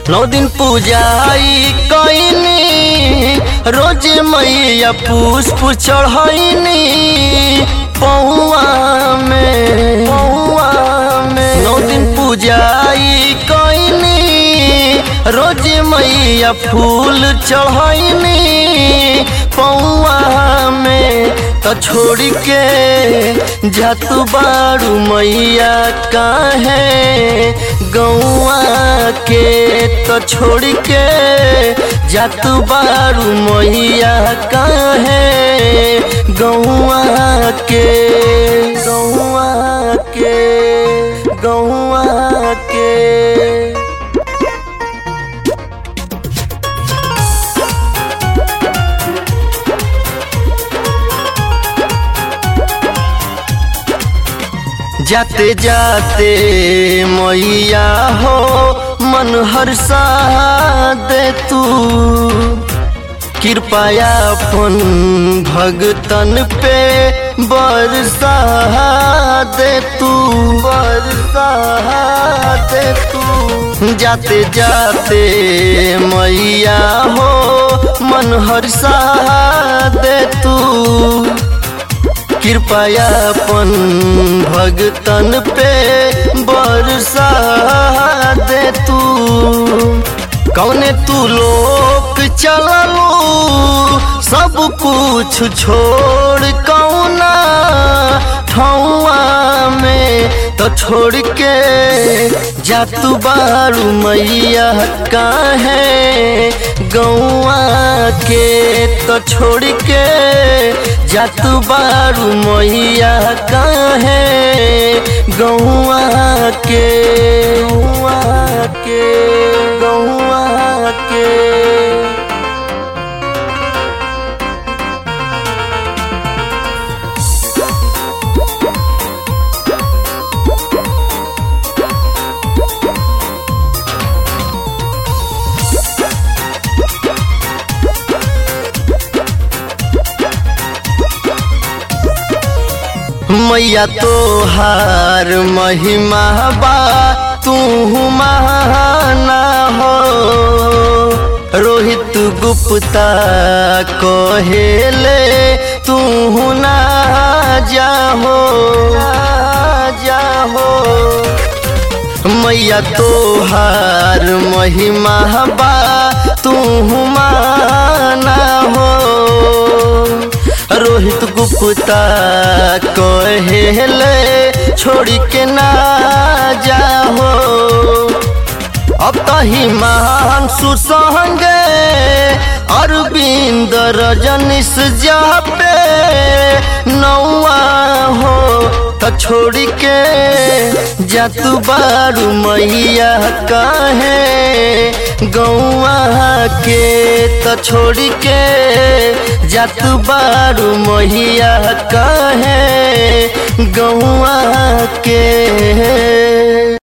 9 दिन पूजाई कईनी रोज मैया पुष्प चढ़ैनी पौआ में 9 दिन पूजाई कईनी रोज मैया फूल चढ़ैनी पौआ में तो छोड़ के जातु बारू मैया काहे गौआ के तो छोड़ के जातु बारू मैया काहे गौआ के गौआ के गौआ के। जाते जाते मैया हो मन हर्षा दे तू कृपया अपन भगतन पे बरसा दे तू बरसा दे तू। जाते जाते मैया हो मन हर्षा दे तू कृपया अपन भगतन पे बरसा दे तू। कौने तू लोक चललू सब कुछ छोड़ कौना ठौआ में तो छोड़ के जातु बारू मैया काहे गौआ के तो छोड़ के जातु बारू मैया काहे गौआ के गौआ के गौआ के। मैया तोहार महिमा बा तू महाना हो रोहित गुप्ता कहेले तू ना जाहो जाहो। मैया तोहार महिमा बा तू माना हो रोहित गुप्ता कहेले छोड़ के ना जाहो। अब तही मान सुसंगे अरविंद रजनीश जापे नौआ हो तो छोड़ के जातु बारू मैया काहे गौआ के तो छोड़ के जातु बारू मैया काहे गौआ के।